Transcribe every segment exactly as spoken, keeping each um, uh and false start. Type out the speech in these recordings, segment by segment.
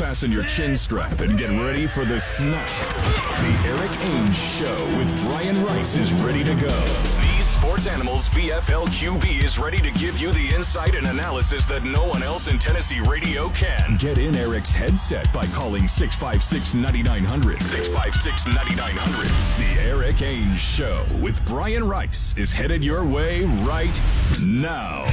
fasten your chin strap and get ready for the snap. The Eric Ainge Show with Brian Rice is ready to go. These Sports Animals V F L Q B is ready to give you the insight and analysis that no one else in Tennessee radio can. Get in Eric's headset by calling six five six, nine nine zero zero. six five six, nine nine zero zero. The Eric Ainge Show with Brian Rice is headed your way right now.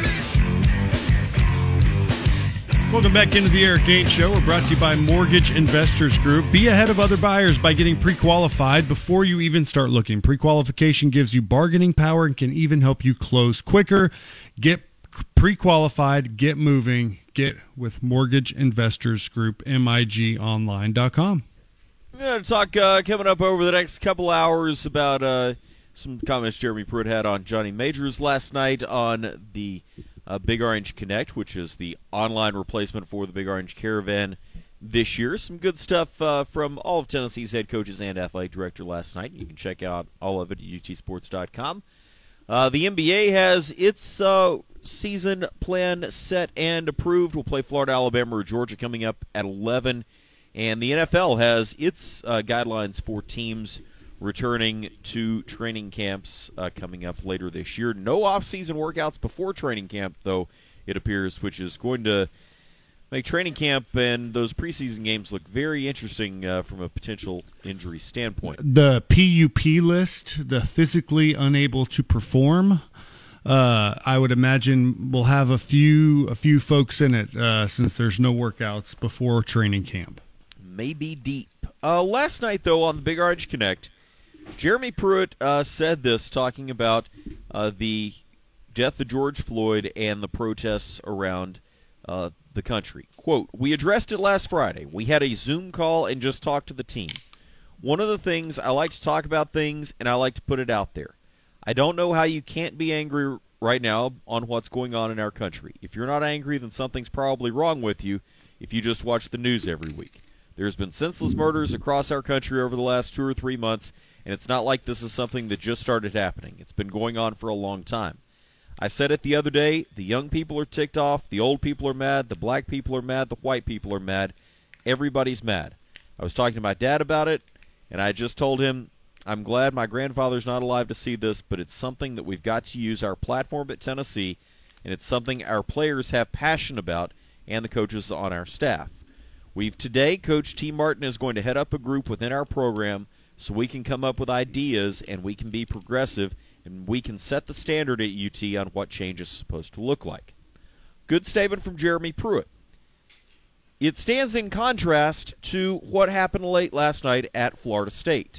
Welcome back into the Eric Ainge Show. We're brought to you by Mortgage Investors Group. Be ahead of other buyers by getting pre-qualified before you even start looking. Pre-qualification gives you bargaining power and can even help you close quicker. Get pre-qualified, get moving, get with Mortgage Investors Group, M I G online dot com. We're going to talk uh, coming up over the next couple hours about uh, some comments Jeremy Pruitt had on Johnny Majors last night on the Uh, Big Orange Connect, which is the online replacement for the Big Orange Caravan this year. Some good stuff uh, from all of Tennessee's head coaches and athletic director last night. You can check out all of it at U T sports dot com. Uh, the N B A has its uh, season plan set and approved. We'll play Florida, Alabama, or Georgia coming up at eleven. And the N F L has its uh, guidelines for teams returning to training camps uh, coming up later this year. No off-season workouts before training camp, though, it appears, which is going to make training camp and those preseason games look very interesting uh, from a potential injury standpoint. The P U P list, the physically unable to perform, uh, I would imagine will have a few a few folks in it uh, since there's no workouts before training camp. Maybe deep. Uh, last night, though, on the Big Orange Connect, Jeremy Pruitt uh, said this, talking about uh, the death of George Floyd and the protests around uh, the country. Quote, "We addressed it last Friday. We had a Zoom call and just talked to the team. One of the things, I like to talk about things, and I like to put it out there. I don't know how you can't be angry right now on what's going on in our country. If you're not angry, then something's probably wrong with you if you just watch the news every week. There's been senseless murders across our country over the last two or three months, and it's not like this is something that just started happening. It's been going on for a long time. I said it the other day, the young people are ticked off, the old people are mad, the black people are mad, the white people are mad. Everybody's mad. I was talking to my dad about it, and I just told him, I'm glad my grandfather's not alive to see this, but it's something that we've got to use our platform at Tennessee, and it's something our players have passion about and the coaches on our staff. We've today, Coach T. Martin is going to head up a group within our program so we can come up with ideas and we can be progressive and we can set the standard at U T on what change is supposed to look like." Good statement from Jeremy Pruitt. It stands in contrast to what happened late last night at Florida State.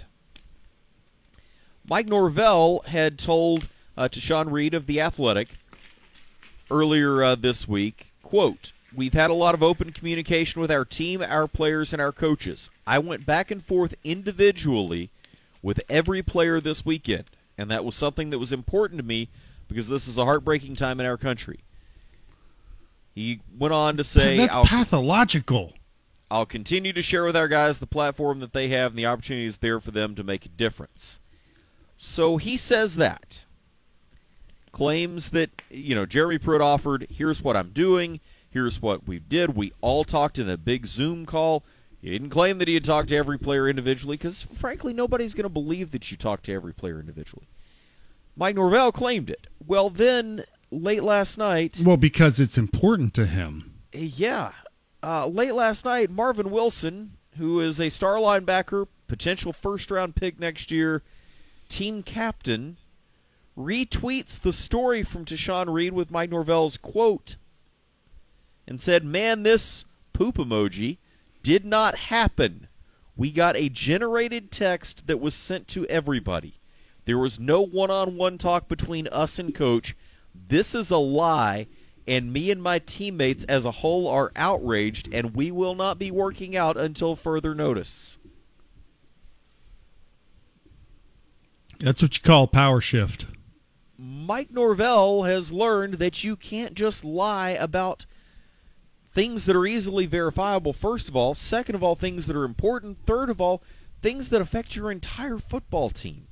Mike Norvell had told uh, to Sean Reed of The Athletic earlier uh, this week, quote, "We've had a lot of open communication with our team, our players, and our coaches. I went back and forth individually with every player this weekend, and that was something that was important to me because this is a heartbreaking time in our country." He went on to say, That's I'll, pathological. I'll continue to share with our guys the platform that they have and the opportunities there for them to make a difference. So he says that. Claims that, you know, Jeremy Pruitt offered, here's what I'm doing, here's what we did. We all talked in a big Zoom call. He didn't claim that he had talked to every player individually because, frankly, nobody's going to believe that you talked to every player individually. Mike Norvell claimed it. Well, then, late last night... Well, because it's important to him. Yeah. Uh, late last night, Marvin Wilson, who is a star linebacker, potential first-round pick next year, team captain, retweets the story from Tashawn Reed with Mike Norvell's quote and said, "Man, this poop emoji did not happen. We got a generated text that was sent to everybody. There was no one-on-one talk between us and Coach. This is a lie, and me and my teammates as a whole are outraged, and we will not be working out until further notice." That's what you call power shift. Mike Norvell has learned that you can't just lie about things that are easily verifiable, first of all. Second of all, things that are important. Third of all, things that affect your entire football team.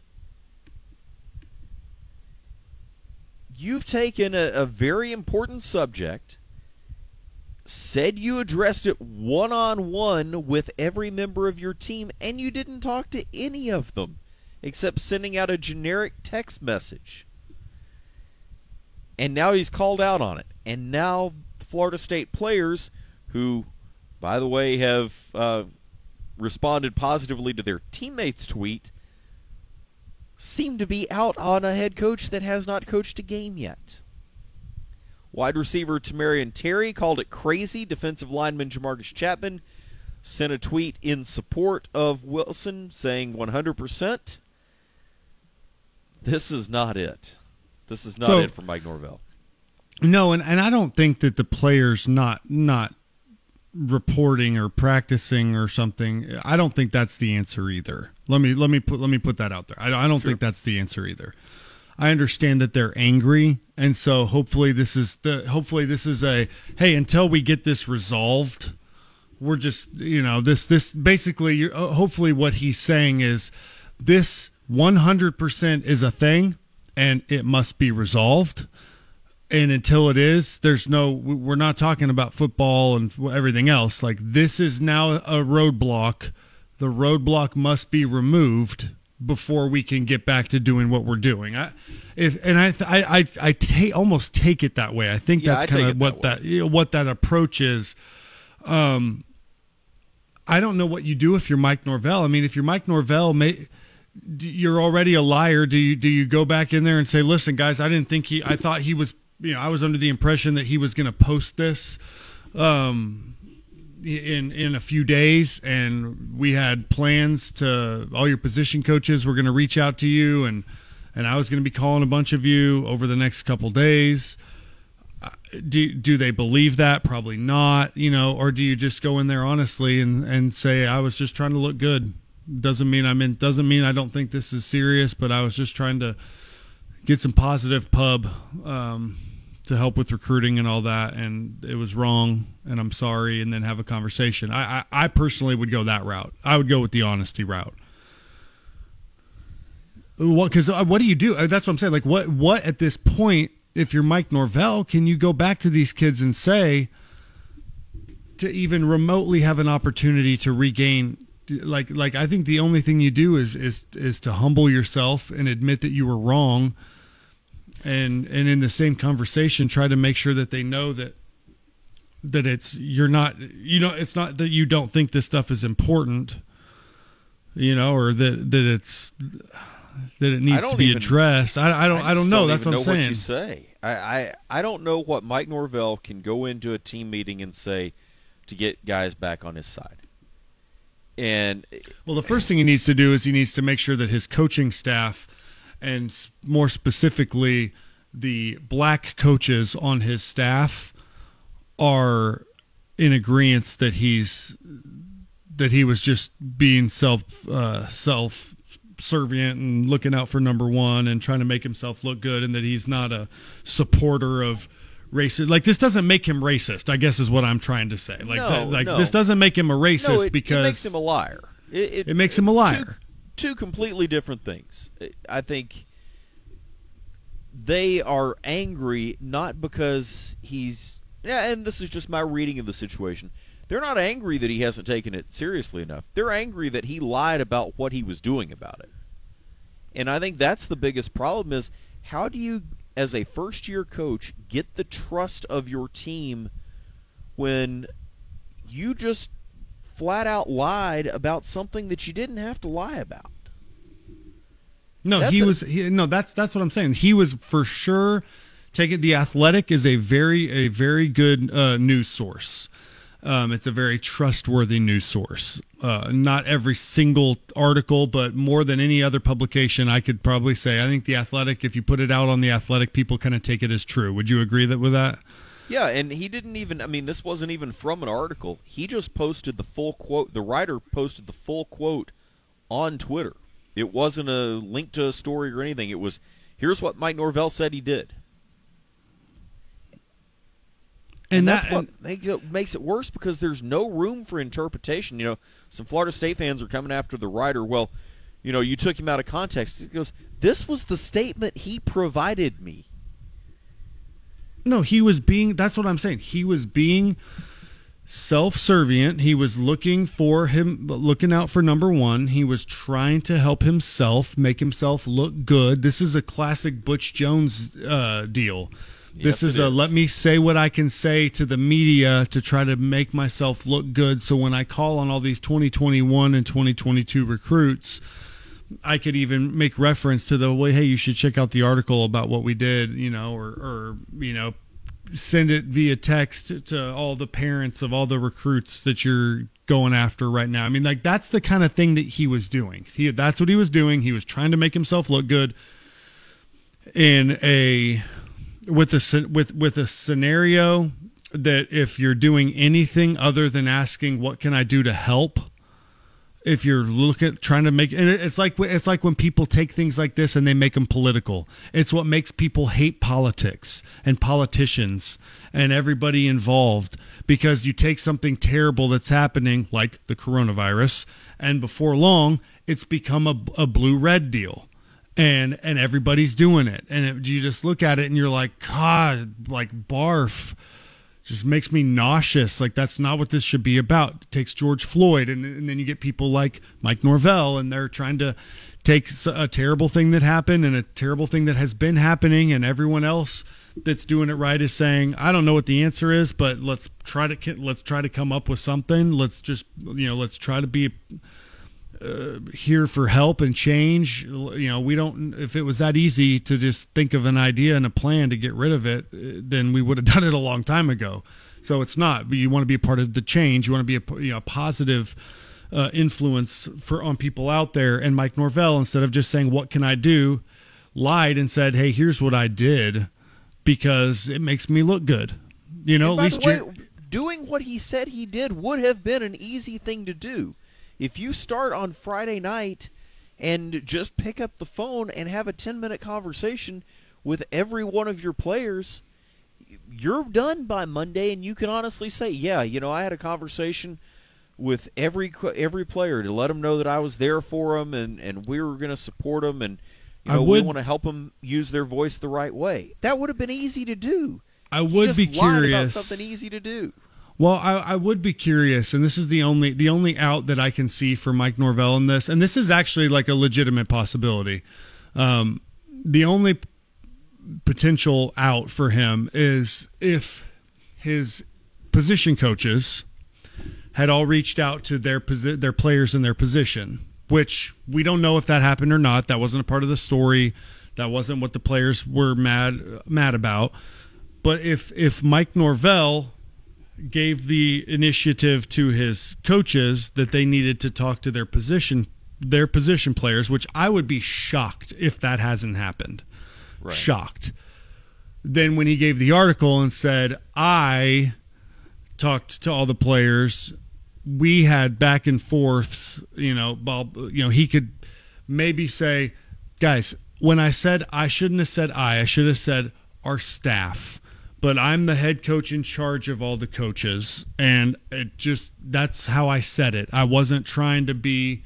You've taken a, a very important subject said you addressed it one-on-one with every member of your team, and you didn't talk to any of them except sending out a generic text message. And now he's called out on it. And now Florida State players, who, by the way, have uh, responded positively to their teammates' tweet, seem to be out on a head coach that has not coached a game yet. Wide receiver Tamarian Terry called it crazy. Defensive lineman Jamarcus Chapman sent a tweet in support of Wilson saying one hundred percent. This is not it. This is not so, it for Mike Norvell. No, and, and I don't think that the players not not reporting or practicing or something, I don't think that's the answer either. Let me let me put let me put that out there. I, I don't Sure. think that's the answer either. I understand that they're angry, and so hopefully this is the hopefully this is a hey, until we get this resolved, we're just you know this this basically you're, uh, hopefully what he's saying is this one hundred percent is a thing and it must be resolved. And until it is, there's no, we're not talking about football and everything else. Like, this is now a roadblock. The roadblock must be removed before we can get back to doing what we're doing. I, if and I I I, I ta- almost take it that way. I think Yeah, that's I kind take of it what that that, you know, what that approach is. Um, I don't know what you do if you're Mike Norvell. I mean, if you're Mike Norvell, may, you're already a liar. Do you do you go back in there and say, listen, guys, I didn't think he, I thought he was, you know, I was under the impression that he was going to post this um, in in a few days, and we had plans to, all your position coaches were going to reach out to you, and and I was going to be calling a bunch of you over the next couple days. Do do they believe that? Probably not, you know, or do you just go in there honestly and, and say, I was just trying to look good. Doesn't mean I'm in, doesn't mean I don't think this is serious, but I was just trying to get some positive pub um, to help with recruiting and all that, and it was wrong, and I'm sorry, and then have a conversation. I, I, I personally would go that route. I would go with the honesty route. What? Because what do you do? That's what I'm saying. Like, what? What at this point? If you're Mike Norvell, can you go back to these kids and say, to even remotely have an opportunity to regain, like, like I think the only thing you do is is is to humble yourself and admit that you were wrong, and and in the same conversation try to make sure that they know that that it's you're not you know it's not that you don't think this stuff is important, you know, or that that it's that it needs to be even, addressed. I, I don't. I, I don't know. Don't That's what I'm know saying. What you say. I, I I don't know what Mike Norvell can go into a team meeting and say to get guys back on his side. And well, the first thing he needs to do is he needs to make sure that his coaching staff, and more specifically the black coaches on his staff, are in agreement that he's that he was just being self uh, self. servient and looking out for number one and trying to make himself look good, and that he's not a supporter of racist. Like, this doesn't make him racist, I guess is what I'm trying to say. Like, no, that, like no. this doesn't make him a racist no, it, because it makes him a liar. It, it, it makes him a liar. Two, two completely different things. I think they are angry not because he's yeah, and this is just my reading of the situation. They're not angry that he hasn't taken it seriously enough. They're angry that he lied about what he was doing about it. And I think that's the biggest problem is, how do you, as a first-year coach, get the trust of your team when you just flat-out lied about something that you didn't have to lie about? No, that's he a, was he, no, that's that's what I'm saying. He was for sure taking the Athletic is a very a very good uh, news source. Um, it's a very trustworthy news source. Uh, not every single article, but more than any other publication, I could probably say. I think The Athletic, if you put it out on The Athletic, people kind of take it as true. Would you agree that with that? Yeah, and he didn't even, I mean, this wasn't even from an article. He just posted the full quote. The writer posted the full quote on Twitter. It wasn't a link to a story or anything. It was, here's what Mike Norvell said he did. And, and that's that, what makes it, makes it worse, because there's no room for interpretation. You know, some Florida State fans are coming after the writer. Well, you know, you took him out of context. He goes, this was the statement he provided me. No, he was being, that's what I'm saying. He was being self-servient. He was looking for him, looking out for number one. He was trying to help himself, make himself look good. This is a classic Butch Jones uh, deal. Yes, this is a is. let me say what I can say to the media to try to make myself look good. So when I call on all these twenty twenty-one and twenty twenty-two recruits, I could even make reference to the way, hey, you should check out the article about what we did, you know, or, or you know, send it via text to all the parents of all the recruits that you're going after right now. I mean, like, that's the kind of thing that he was doing. He, that's what he was doing. He was trying to make himself look good in a with a with with a scenario that if you're doing anything other than asking what can I do to help, if you're looking trying to make, and it's like it's like when people take things like this and they make them political. It's what makes people hate politics and politicians and everybody involved, because you take something terrible that's happening like the coronavirus, and before long it's become a, a blue-red deal, and and everybody's doing it, and it, you just look at it and you're like, God, like barf. Just makes me nauseous. Like, that's not what this should be about. It takes George Floyd, and, and then you get people like Mike Norvell, and they're trying to take a terrible thing that happened and a terrible thing that has been happening, and everyone else that's doing it right is saying, I don't know what the answer is, but let's try to let's try to come up with something. Let's just you know let's try to be uh, here for help and change. You know, we don't. If it was that easy to just think of an idea and a plan to get rid of it, then we would have done it a long time ago. So it's not. You want to be a part of the change. You want to be a, you know, a positive uh, influence for on people out there. And Mike Norvell, instead of just saying what can I do, lied and said, hey, here's what I did because it makes me look good. You know, and at least by the way, doing what he said he did would have been an easy thing to do. If you start on Friday night and just pick up the phone and have a ten-minute conversation with every one of your players, you're done by Monday, and you can honestly say, yeah, you know, I had a conversation with every every player to let them know that I was there for them, and, and we were going to support them, and you know, would, we want to help them use their voice the right way. That would have been easy to do. I would he just be lied curious. about something easy to do. Well, I, I would be curious, and this is the only the only out that I can see for Mike Norvell in this, and this is actually like a legitimate possibility. Um, the only potential out for him is if his position coaches had all reached out to their posi- their players in their position, which we don't know if that happened or not. That wasn't a part of the story. That wasn't what the players were mad mad about. But if if Mike Norvell gave the initiative to his coaches that they needed to talk to their position their position players, which I would be shocked if that hasn't happened. Right. Shocked. Then when he gave the article and said, I talked to all the players, we had back and forths, you know, Bob, you know, he could maybe say, guys, when I said I shouldn't have said I, I should have said our staff. But I'm the head coach in charge of all the coaches, and it just that's how I said it. I wasn't trying to be,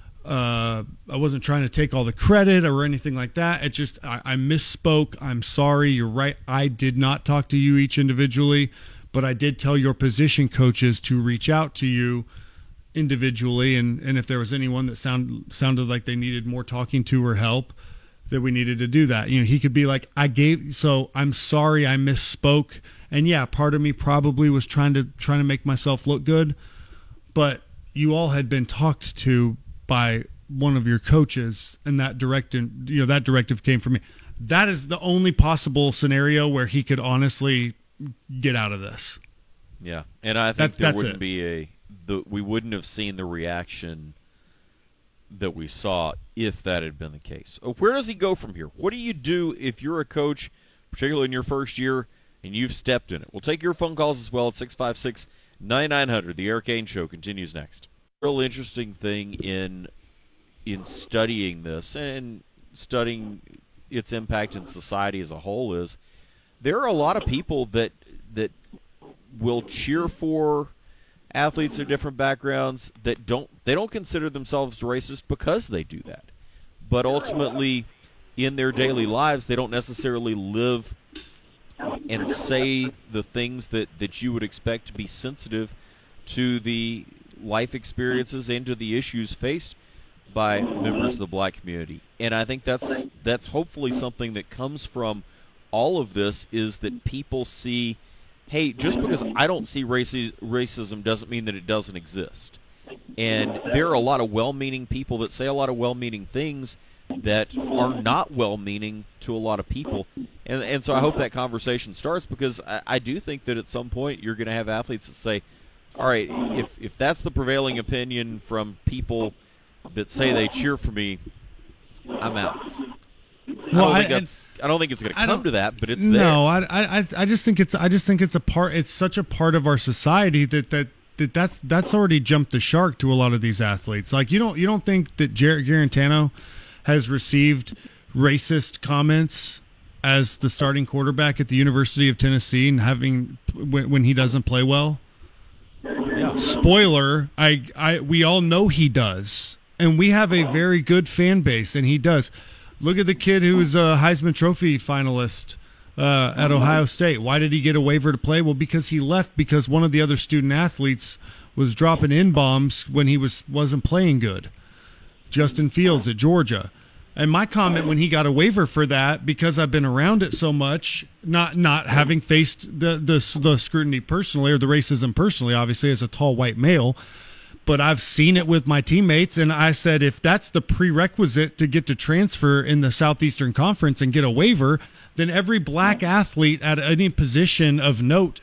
uh, I wasn't trying to take all the credit or anything like that. It just I, I misspoke. I'm sorry. You're right. I did not talk to you each individually, but I did tell your position coaches to reach out to you individually, and, and if there was anyone that sound sounded like they needed more talking to or help, that we needed to do that. You know, he could be like, I gave, so I'm sorry I misspoke. And yeah, part of me probably was trying to trying to make myself look good, but you all had been talked to by one of your coaches, and that directive, you know, that directive came from me. That is the only possible scenario where he could honestly get out of this. Yeah, and I think that's, there that's wouldn't it. be a the we wouldn't have seen the reaction that we saw if that had been the case. Where does he go from here? What do you do if you're a coach, particularly in your first year, and you've stepped in it? We'll take your phone calls as well at six five six, nine nine zero zero. The Eric Ainge Show continues next. Real interesting thing in in studying this and studying its impact in society as a whole is there are a lot of people that that will cheer for athletes of different backgrounds that don't they don't consider themselves racist because they do that. But ultimately, in their daily lives, they don't necessarily live and say the things that, that you would expect to be sensitive to the life experiences and to the issues faced by members of the black community. And I think that's that's hopefully something that comes from all of this, is that people see, hey, just because I don't see raci- racism doesn't mean that it doesn't exist. And there are a lot of well-meaning people that say a lot of well-meaning things that are not well-meaning to a lot of people. And and so I hope that conversation starts, because I, I do think that at some point you're going to have athletes that say, all right, if if that's the prevailing opinion from people that say they cheer for me, I'm out. Well, I don't think, I, that's, I don't think it's going to come to that, but it's there. No, I, I, I just think it's, I just think it's a part. It's such a part of our society that that, that that's that's already jumped the shark to a lot of these athletes. Like you don't you don't think that Jarrett Guarantano has received racist comments as the starting quarterback at the University of Tennessee, and having when, when he doesn't play well? Yeah. Spoiler, I, I we all know he does, and we have a very good fan base, and he does. Look at the kid who's a Heisman Trophy finalist uh, at Ohio State. Why did he get a waiver to play? Well, because he left because one of the other student athletes was dropping in-bombs when he was wasn't playing good. Justin Fields at Georgia. And my comment when he got a waiver for that, because I've been around it so much, not not having faced the, the the scrutiny personally, or the racism personally, obviously, as a tall white male, but I've seen it with my teammates, and I said if that's the prerequisite to get to transfer in the Southeastern Conference and get a waiver, then every black athlete at any position of note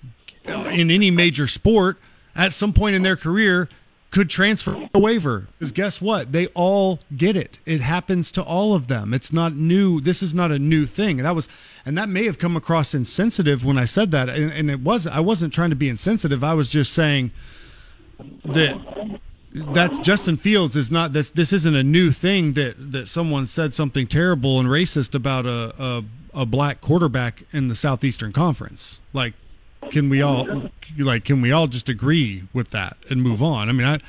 in any major sport at some point in their career could transfer a waiver. Because guess what? They all get it. It happens to all of them. It's not new. This is not a new thing. And that was, and that may have come across insensitive when I said that. And, and it was, I wasn't trying to be insensitive. I was just saying that that's Justin Fields is not this. This isn't a new thing that that someone said something terrible and racist about a a, a black quarterback in the Southeastern Conference. Like, Can we all like? Can we all just agree with that and move on? I mean, I,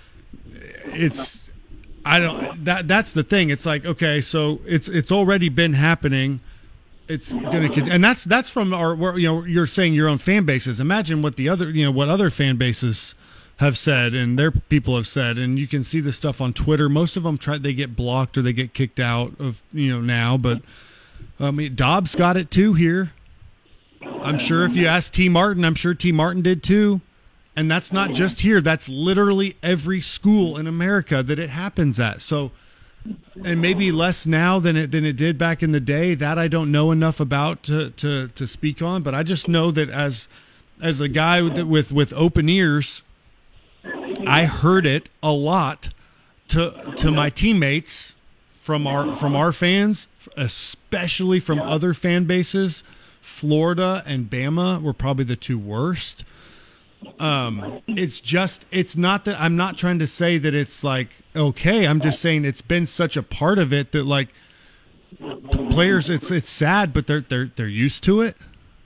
it's, I don't. That that's the thing. It's like, okay, so it's it's already been happening. It's gonna, and that's that's from our, you know, you're saying your own fan bases. Imagine what the other, you know, what other fan bases have said and their people have said, and you can see this stuff on Twitter. Most of them try, they get blocked or they get kicked out of, you know, now. But I mean, Dobbs got it too here. I'm sure if you ask T. Martin, I'm sure T. Martin did too. And that's not just here. That's literally every school in America that it happens at. So, and maybe less now than it than it did back in the day. That I don't know enough about to, to, to speak on. But I just know that as as a guy with with, with open ears, I heard it a lot to to my teammates from our from our fans, especially from other fan bases. Florida and Bama were probably the two worst. Um, it's just, it's not that I'm not trying to say that it's like, okay, I'm just saying it's been such a part of it that like players, it's, it's sad, but they're, they're, they're used to it.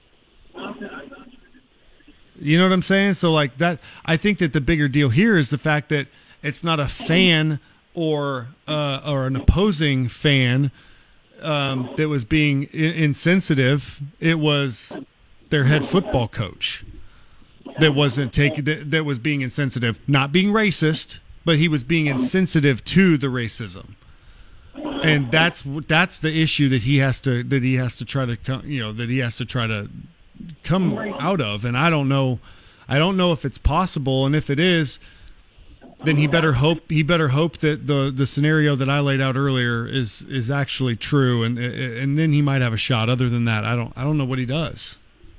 You know what I'm saying? So like that, I think that the bigger deal here is the fact that it's not a fan or, uh, or an opposing fan Um, that was being insensitive. It was their head football coach that wasn't taking that, that was being insensitive, not being racist, but he was being insensitive to the racism, and that's that's the issue that he has to that he has to try to come, you know, that he has to try to come out of. And I don't know, I don't know if it's possible, and if it is, then he better hope he better hope that the, the scenario that I laid out earlier is is actually true, and and then he might have a shot. Other than that, I don't I don't know what he does.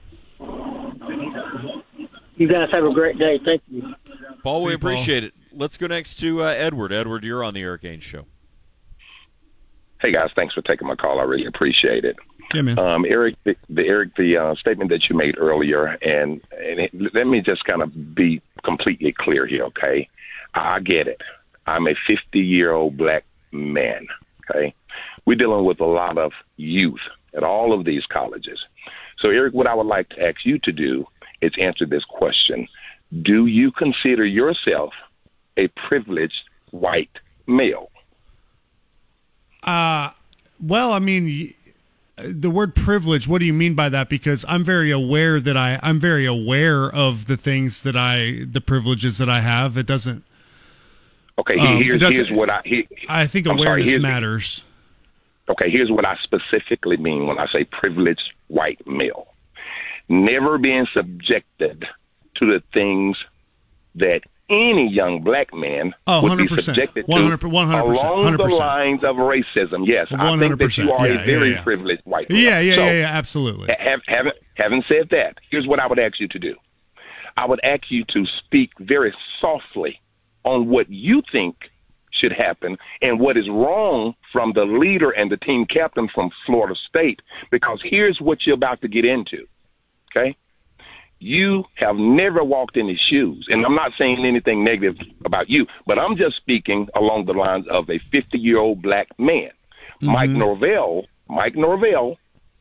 You guys have a great day. Thank you, Paul. We appreciate it. Let's go next to uh, Edward. Edward, you're on the Eric Ainge Show. Hey guys, thanks for taking my call. I really appreciate it. Yeah, man. Um, Eric, the, the Eric, the uh, statement that you made earlier, and and it, let me just kind of be completely clear here, okay? I get it. I'm a fifty-year-old black man, okay? We're dealing with a lot of youth at all of these colleges. So, Eric, what I would like to ask you to do is answer this question. Do you consider yourself a privileged white male? Uh, well, I mean, the word privilege, what do you mean by that? Because I'm very aware that I, I'm very aware of the things that I, the privileges that I have. It doesn't. Okay, um, here's, it here's what I. Here, I think I'm awareness sorry, matters. Okay, here's what I specifically mean when I say privileged white male. Never being subjected to the things that any young black man oh, would be subjected to one hundred percent, one hundred percent, along one hundred percent. the lines of racism. Yes, one hundred percent. I think that you are yeah, a very yeah, yeah. privileged white male. Yeah, yeah, so, yeah, yeah, absolutely. Have, having, having said that, here's what I would ask you to do. I would ask you to speak very softly on what you think should happen and what is wrong from the leader and the team captain from Florida State, because here's what you're about to get into, okay? You have never walked in his shoes, and I'm not saying anything negative about you, but I'm just speaking along the lines of a fifty-year-old black man. Mm-hmm. Mike Norvell, Mike Norvell,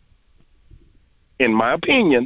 in my opinion,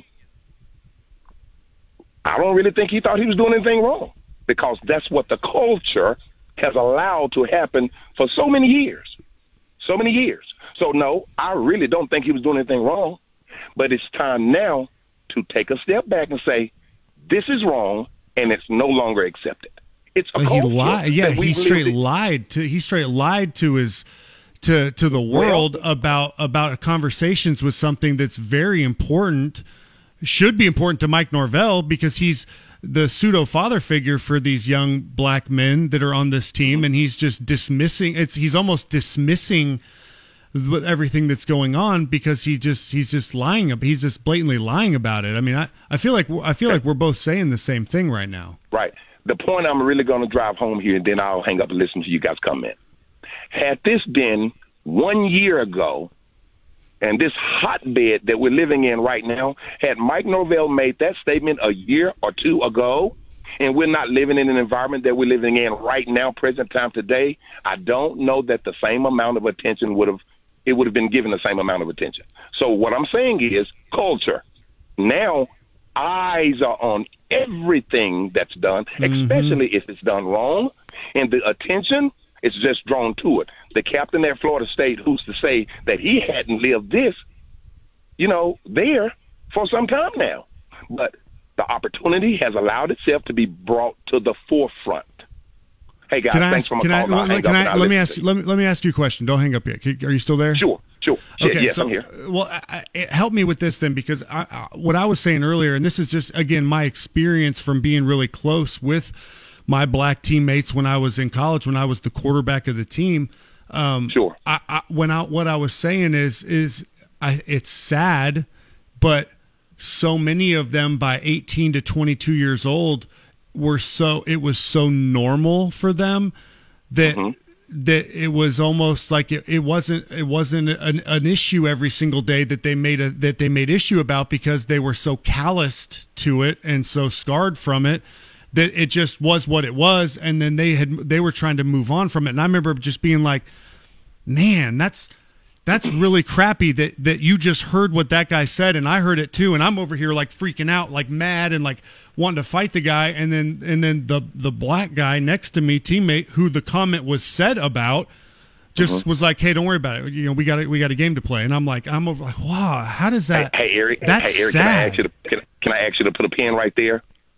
I don't really think he thought he was doing anything wrong, because that's what the culture has allowed to happen for so many years, so many years. So, no, I really don't think he was doing anything wrong, but it's time now to take a step back and say, this is wrong, and it's no longer accepted. It's a he culture lied. Yeah, that we he straight lived in. lied to he straight lied to his to to the world well, about about conversations with something that's very important, should be important to Mike Norvell, because he's the pseudo father figure for these young black men that are on this team, mm-hmm. and he's just dismissing. It's he's almost dismissing with everything that's going on, because he just he's just lying. He's just blatantly lying about it. I mean, I, I feel like I feel like we're both saying the same thing right now. Right. The point I'm really going to drive home here, and then I'll hang up and listen to you guys comment. Had this been one year ago, and this hotbed that we're living in right now, had Mike Norvell made that statement a year or two ago, and we're not living in an environment that we're living in right now, present time today, I don't know that the same amount of attention would have it would have been given the same amount of attention. So what I'm saying is culture. Now eyes are on everything that's done, mm-hmm. especially if it's done wrong, and the attention is just drawn to it. The captain at Florida State, who's to say that he hadn't lived this, you know, there for some time now. But the opportunity has allowed itself to be brought to the forefront. Hey guys, can I thanks ask, for my can call. I, can I, let me ask you, let me let me ask you a question. Don't hang up yet. Are you still there? Sure, sure. Okay, yes, so, I'm here. Well, I, I, help me with this then, because I, I, what I was saying earlier, and this is just again my experience from being really close with my black teammates when I was in college, when I was the quarterback of the team. Um, sure. I, I, when I, what I was saying is, is I, it's sad, but so many of them by eighteen to twenty-two years old were so, it was so normal for them that, mm-hmm. that it was almost like it, it wasn't, it wasn't an, an issue every single day that they made a, that they made issue about, because they were so calloused to it and so scarred from it, that it just was what it was, and then they had they were trying to move on from it. And I remember just being like, man, that's that's really crappy that, that you just heard what that guy said, and I heard it too, and I'm over here like freaking out, like mad, and like wanting to fight the guy, and then and then the the black guy next to me, teammate, who the comment was said about, just uh-huh. was like, hey, don't worry about it. You know, we got a, we got a game to play, and I'm like, I'm over like, wow, how does that? Hey, hey Eric, that's hey, Eric, sad. Can I ask you to can, can I ask you to put a pin right there?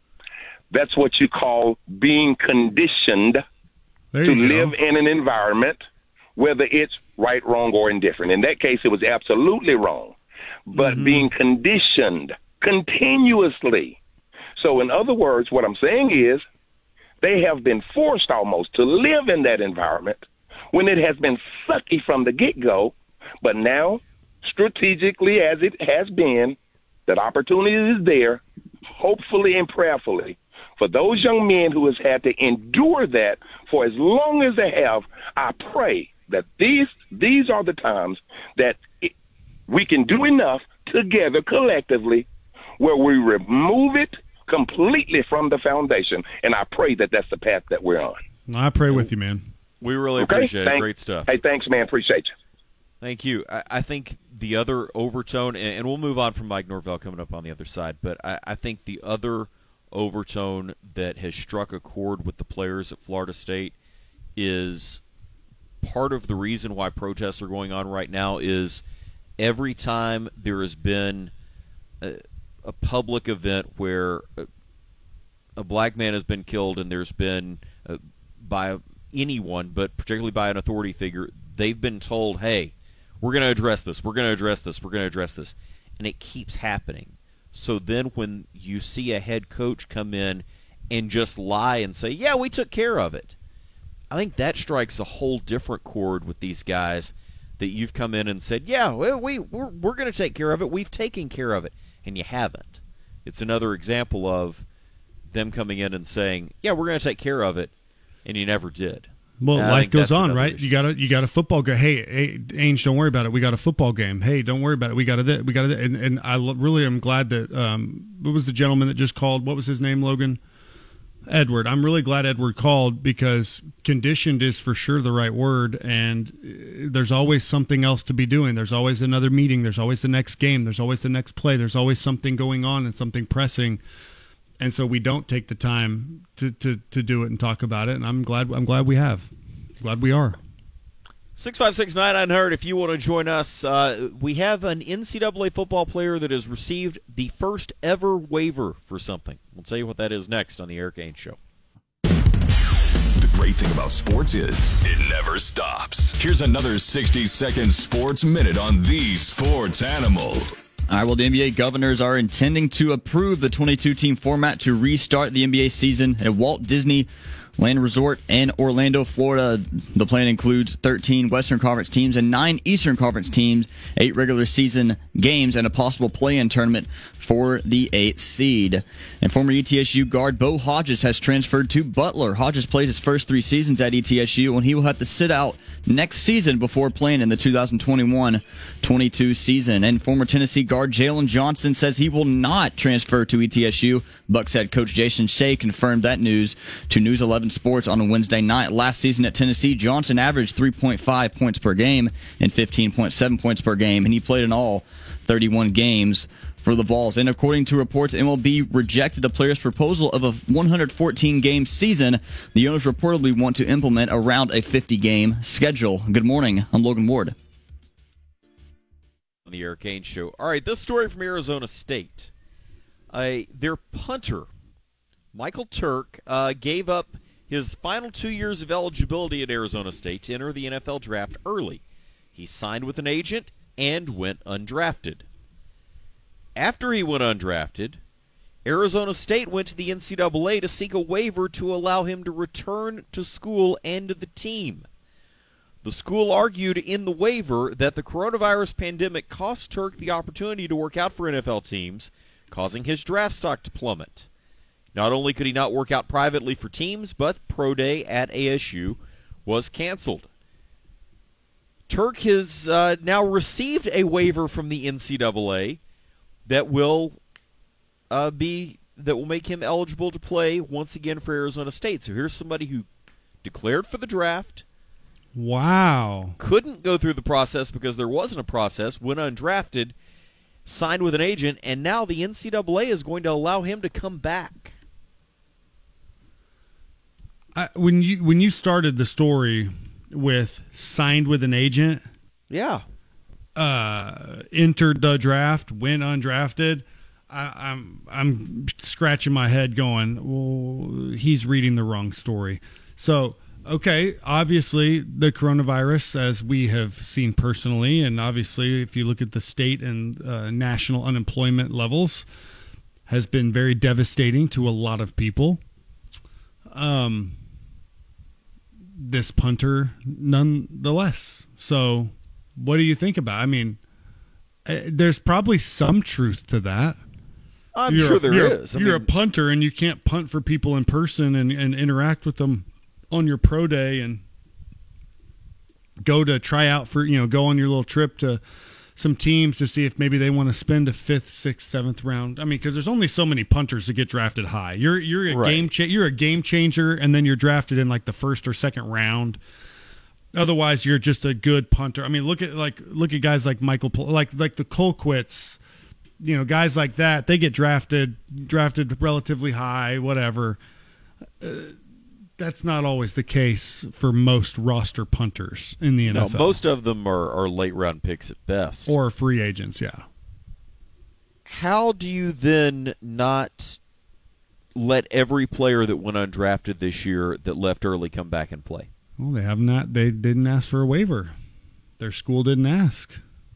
That's what you call being conditioned to live in an environment, whether it's right, wrong, or indifferent. In that case, it was absolutely wrong, but mm-hmm. being conditioned continuously. So in other words, what I'm saying is they have been forced almost to live in that environment when it has been sucky from the get-go, but now, strategically as it has been, that opportunity is there, hopefully and prayerfully, for those young men who has had to endure that for as long as they have. I pray that these these are the times that it, we can do enough together collectively where we remove it completely from the foundation, and I pray that that's the path that we're on. I pray with you, man. We really okay? appreciate Thanks. it. Great stuff. Hey, thanks, man. Appreciate you. Thank you. I, I think the other overtone, and, and we'll move on from Mike Norvell coming up on the other side, but I, I think the other overtone that has struck a chord with the players at Florida State is part of the reason why protests are going on right now is every time there has been a, a public event where a, a black man has been killed and there's been uh, by anyone, but particularly by an authority figure, they've been told, hey, we're going to address this, we're going to address this, we're going to address this. And it keeps happening. So then when you see a head coach come in and just lie and say, yeah, we took care of it, I think that strikes a whole different chord with these guys, that you've come in and said, yeah, well, we, we're, we're going to take care of it, we've taken care of it, and you haven't. It's another example of them coming in and saying, yeah, we're going to take care of it, and you never did. Well, and life goes on, right? Issue. You got a you got a football game. Hey, hey, Ainge, don't worry about it. We got a football game. Hey, don't worry about it. We got a we got a and and I really am glad that um what was the gentleman that just called? What was his name, Logan? Edward. I'm really glad Edward called, because conditioned is for sure the right word, and there's always something else to be doing. There's always another meeting. There's always the next game. There's always the next play. There's always something going on and something pressing. And so we don't take the time to, to, to do it and talk about it, and I'm glad I'm glad we have. Glad we are. six five six nine nine hundred if you want to join us. Uh, we have an N C double A football player that has received the first ever waiver for something. We'll tell you what that is next on the Eric Ainge Show. The great thing about sports is it never stops. Here's another sixty-second sports minute on the Sports Animal. All right, well, the N B A governors are intending to approve the twenty-two team format to restart the N B A season at Walt Disney Land Resort in Orlando, Florida. The plan includes thirteen Western Conference teams and nine Eastern Conference teams, eight regular season games, and a possible play-in tournament for the eighth seed. And former E T S U guard Bo Hodges has transferred to Butler. Hodges played his first three seasons at E T S U, and he will have to sit out next season before playing in the two thousand twenty-one twenty-two season. And former Tennessee guard Jalen Johnson says he will not transfer to E T S U. Bucks head coach Jason Shea confirmed that news to News eleven Sports on a Wednesday night. Last season at Tennessee, Johnson averaged three point five points per game and fifteen point seven points per game, and he played in all thirty-one games for the Vols. And according to reports, M L B rejected the player's proposal of a one hundred fourteen game season. The owners reportedly want to implement around a fifty game schedule. Good morning. I'm Logan Ward. On the Eric Ainge Show. All right, this story from Arizona State. Uh, their punter, Michael Turk, uh, gave up his final two years of eligibility at Arizona State to enter the N F L draft early. He signed with an agent and went undrafted. After he went undrafted, Arizona State went to the N C double A to seek a waiver to allow him to return to school and to the team. The school argued in the waiver that the coronavirus pandemic cost Turk the opportunity to work out for N F L teams, causing his draft stock to plummet. Not only could he not work out privately for teams, but Pro Day at A S U was canceled. Turk has uh, now received a waiver from the N C double A that will uh, be that will make him eligible to play once again for Arizona State. So here's somebody who declared for the draft. Wow. Couldn't go through the process because there wasn't a process, went undrafted, signed with an agent, and now the N C double A is going to allow him to come back. I, when you when you started the story with signed with an agent, yeah, uh, entered the draft, went undrafted, I, I'm I'm scratching my head, going, well, he's reading the wrong story. So, okay, obviously the coronavirus, as we have seen personally, and obviously if you look at the state and uh, national unemployment levels, has been very devastating to a lot of people. Um. This punter nonetheless. So what do you think about it? I mean, uh, there's probably some truth to that. I'm you're sure a, there you're is. A, I you're mean, a punter and you can't punt for people in person and, and interact with them on your pro day and go to try out for, you know, go on your little trip to some teams to see if maybe they want to spend a fifth, sixth, seventh round. I mean, because there's only so many punters that get drafted high. You're you're a right. game cha- you're a game changer, and then you're drafted in like the first or second round. Otherwise, you're just a good punter. I mean, look at like look at guys like Michael, like like the Colquitts, you know, guys like that. They get drafted drafted relatively high, whatever. Uh, that's not always the case for most roster punters in the N F L. No, most of them are, are late round picks at best. Or free agents, yeah. How do you then not let every player that went undrafted this year that left early come back and play? Well, they have not. They didn't ask for a waiver. Their school didn't ask.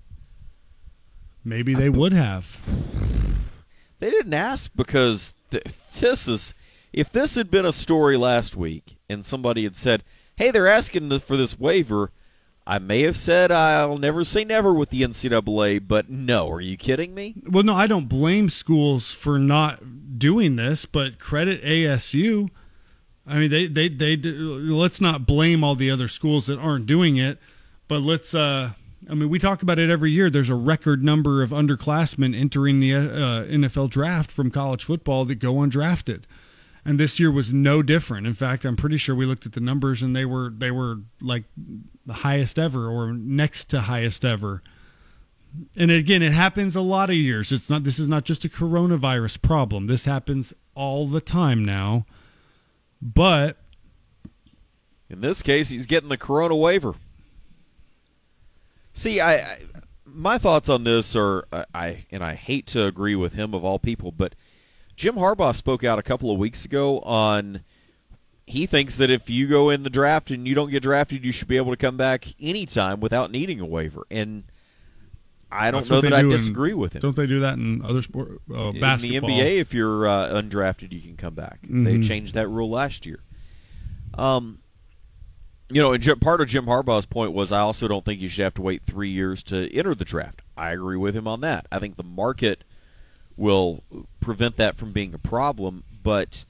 Maybe they would have. They didn't ask because th- this is. If this had been a story last week and somebody had said, "Hey, they're asking for this waiver," I may have said I'll never say never with the N C double A, but no, are you kidding me? Well, no, I don't blame schools for not doing this, but credit A S U. I mean, they, they, they, let's not blame all the other schools that aren't doing it, but let's, uh, I mean, we talk about it every year. There's a record number of underclassmen entering the uh, N F L draft from college football that go undrafted. And this year was no different. In fact, I'm pretty sure we looked at the numbers and they were they were like the highest ever or next to highest ever. And again, it happens a lot of years. It's not this is not just a coronavirus problem. This happens all the time now. But in this case, he's getting the corona waiver. See, I, I my thoughts on this are I and I hate to agree with him of all people, but Jim Harbaugh spoke out a couple of weeks ago on he thinks that if you go in the draft and you don't get drafted, you should be able to come back anytime without needing a waiver. And I don't That's know that I do disagree in, with him. Don't they do that in other sport? Uh, basketball. In the N B A, if you're uh, undrafted, you can come back. Mm-hmm. They changed that rule last year. Um, you know, and part of Jim Harbaugh's point was I also don't think you should have to wait three years to enter the draft. I agree with him on that. I think the market will prevent that from being a problem. But,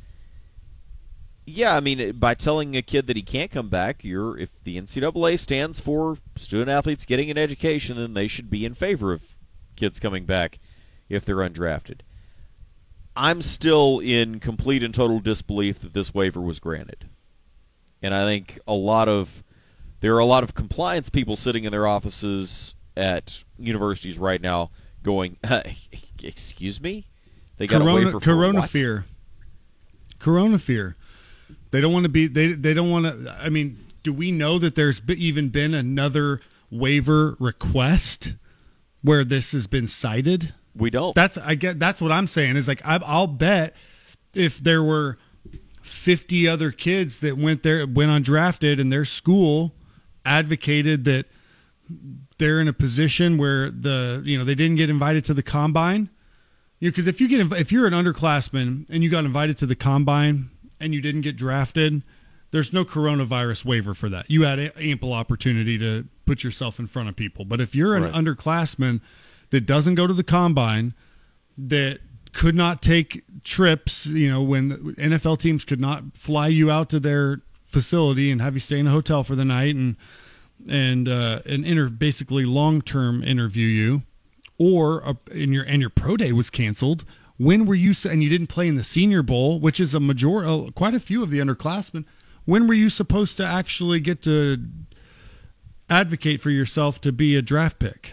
yeah, I mean, by telling a kid that he can't come back, you're if the N C double A stands for student-athletes getting an education, then they should be in favor of kids coming back if they're undrafted. I'm still in complete and total disbelief that this waiver was granted. And I think a lot of there are a lot of compliance people sitting in their offices at universities right now going, uh, excuse me? They got corona, a waiver for corona what? fear. Corona fear. They don't want to be they they don't want to I mean, do we know that there's even been another waiver request where this has been cited? We don't. That's I get that's what I'm saying is like I, I'll bet if there were fifty other kids that went there went undrafted and their school advocated that they're in a position where the you know they didn't get invited to the combine, you know, because if you get if you're an underclassman and you got invited to the combine and you didn't get drafted, there's no coronavirus waiver for that. You had ample opportunity to put yourself in front of people. But if you're an right. underclassman that doesn't go to the combine, that could not take trips, you know, when the N F L teams could not fly you out to their facility and have you stay in a hotel for the night and and uh, and inter basically long-term interview you, or uh, in your and your pro day was canceled. When were you and you didn't play in the Senior Bowl, which is a major, uh, quite a few of the underclassmen. When were you supposed to actually get to advocate for yourself to be a draft pick?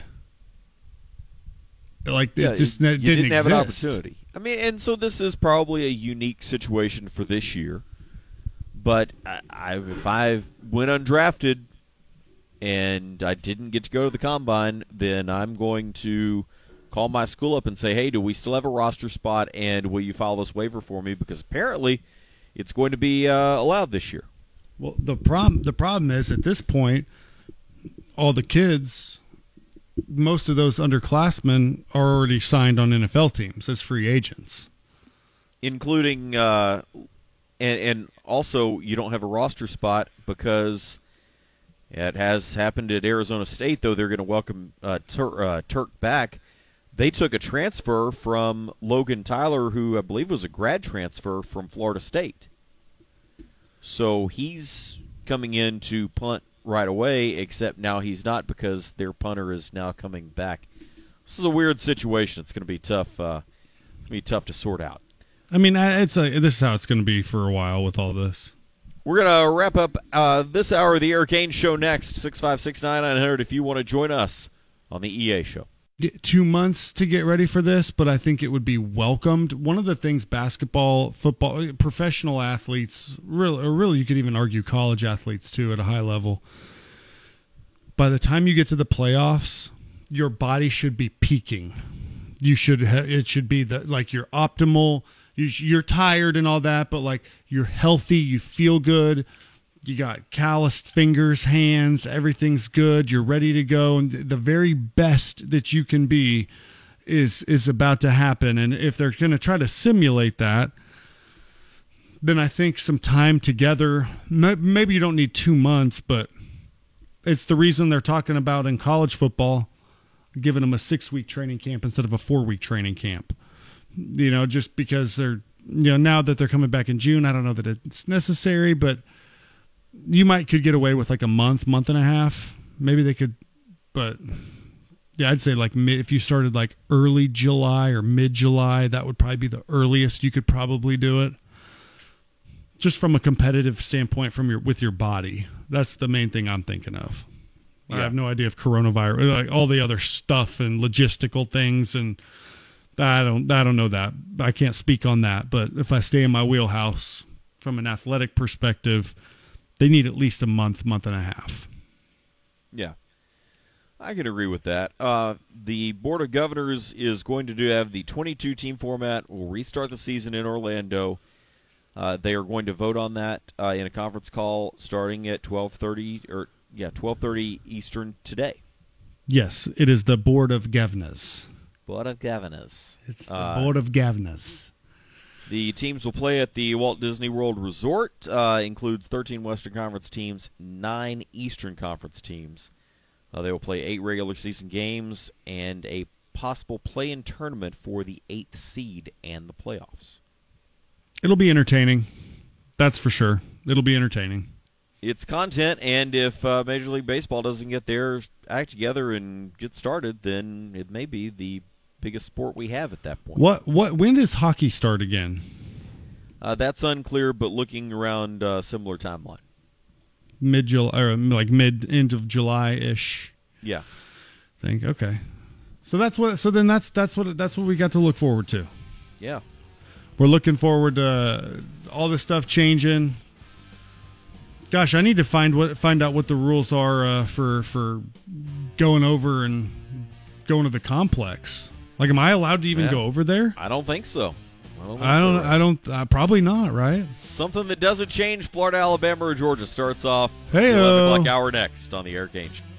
Like yeah, it just you it didn't, didn't have exist. an opportunity. I mean, and so this is probably a unique situation for this year. But I, I, if I went undrafted and I didn't get to go to the combine, then I'm going to call my school up and say, hey, do we still have a roster spot, and will you file this waiver for me? Because apparently it's going to be uh, allowed this year. Well, the problem the problem is at this point, all the kids, most of those underclassmen are already signed on N F L teams as free agents. Including, uh, and, and also you don't have a roster spot because it has happened at Arizona State, though they're going to welcome uh, Tur- uh, Turk back. They took a transfer from Logan Tyler, who I believe was a grad transfer from Florida State. So he's coming in to punt right away, except now he's not because their punter is now coming back. This is a weird situation. It's going to be tough. Uh, it's going to be tough to sort out. I mean, it's a, this is how it's going to be for a while with all this. We're going to wrap up uh, this hour of the Eric Ainge Show next. six five six, nine nine hundred if you want to join us on the E A Show. two months to get ready for this, but I think it would be welcomed. One of the things basketball, football, professional athletes, really, or really you could even argue college athletes too at a high level, by the time you get to the playoffs, your body should be peaking. You should ha- it should be the like your optimal. You sh- you're tired and all that, but like you're healthy, you feel good. You got calloused fingers, hands, everything's good. You're ready to go, and the very best that you can be is is about to happen. And if they're going to try to simulate that, then I think some time together. Maybe you don't need two months, but it's the reason they're talking about in college football giving them a six-week training camp instead of a four-week training camp. You know, just because they're, you know, now that they're coming back in June, I don't know that it's necessary, but you might could get away with like a month, month and a half. Maybe they could, but yeah, I'd say like mid, if you started like early July or mid-July, that would probably be the earliest you could probably do it. Just from a competitive standpoint, from your with your body, that's the main thing I'm thinking of. Yeah. I have no idea if coronavirus, like all the other stuff and logistical things, and I don't, I don't know that. I can't speak on that. But if I stay in my wheelhouse from an athletic perspective, they need at least a month, month and a half. Yeah, I can agree with that. Uh, the Board of Governors is going to do have the twenty-two team format. We'll restart the season in Orlando. Uh, they are going to vote on that uh, in a conference call starting at twelve thirty or yeah twelve thirty Eastern today. Yes, it is the Board of Governors. Board of Governors. It's the uh, Board of Governors. The teams will play at the Walt Disney World Resort. Uh, includes thirteen Western Conference teams, nine Eastern Conference teams. Uh, they will play eight regular season games and a possible play-in tournament for the eighth seed and the playoffs. It'll be entertaining. That's for sure. It'll be entertaining. It's content, and if uh, Major League Baseball doesn't get their act together and get started, then it may be the biggest sport we have at that point. What? What? When does hockey start again? Uh, that's unclear, but looking around uh, similar timeline. Mid July, or like mid end of July ish. Yeah. I think okay. So that's what. So then that's that's what that's what we got to look forward to. Yeah. We're looking forward to uh, all this stuff changing. Gosh, I need to find what find out what the rules are uh, for for going over and going to the complex. Like, am I allowed to even yeah. go over there? I don't think so. I don't. Think I don't. so, right? I don't. Uh, probably not. Right. Something that doesn't change. Florida, Alabama, or Georgia starts off Hey-o. eleven o'clock hour next on the Eric Ainge.